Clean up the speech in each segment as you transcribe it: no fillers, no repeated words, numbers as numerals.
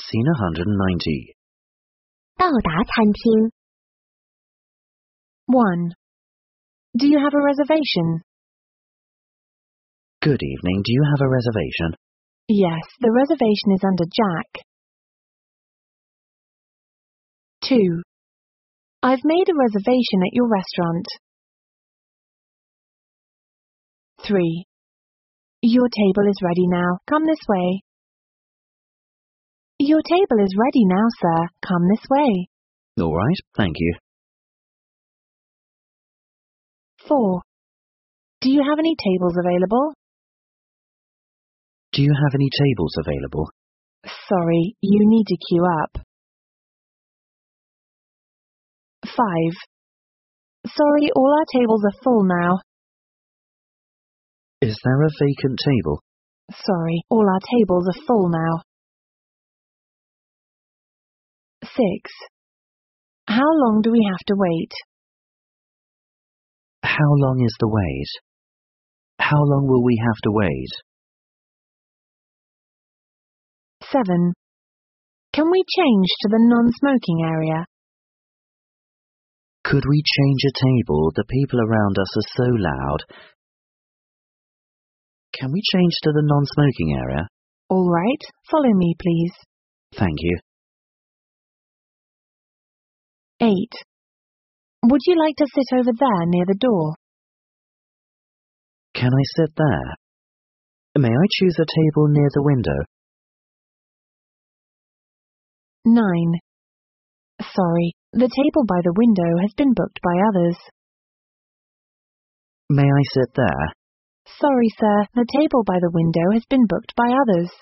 Scene 190. 到达餐厅。 1. Do you have a reservation? Good evening, do you have a reservation? Yes, the reservation is under Jack. 2. I've made a reservation at your restaurant. 3. Your table is ready now. Come this way. Your table is ready now, sir. Come this way. All right, thank you. 4. Do you have any tables available? Do you have any tables available? Sorry, you need to queue up. 5. Sorry, all our tables are full now. Is there a vacant table? Sorry, all our tables are full now. 6. How long do we have to wait? How long is the wait? How long will we have to wait? 7. Can we change to the non-smoking area? Could we change a table? The people around us are so loud. Can we change to the non-smoking area? All right, follow me, please. Thank you. 8. Would you like to sit over there near the door? Can I sit there? May I choose a table near the window? 9. Sorry, the table by the window has been booked by others. May I sit there? Sorry, sir, the table by the window has been booked by others.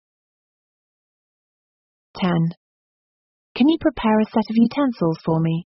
10. Can you prepare a set of utensils for me?